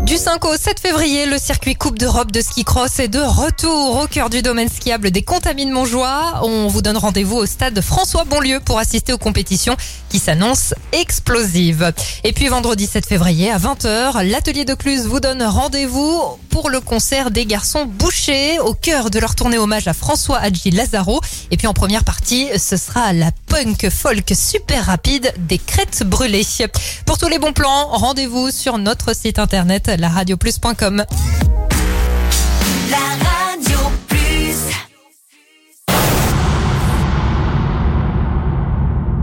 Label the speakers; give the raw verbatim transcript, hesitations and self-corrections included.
Speaker 1: Du cinq au sept février, le circuit Coupe d'Europe de ski cross est de retour au cœur du domaine skiable des Contamines Montjoie. On vous donne rendez-vous au stade François Bonlieu pour assister aux compétitions qui s'annoncent explosives. Et puis vendredi sept février à vingt heures, l'atelier de Cluse vous donne rendez-vous pour le concert des Garçons Bouchers au cœur de leur tournée hommage à François Hadji Lazaro. Et puis en première partie, ce sera la punk folk super rapide des Crêtes Brûlées. Pour tous les bons plans, rendez-vous sur notre site internet la radio plus point com.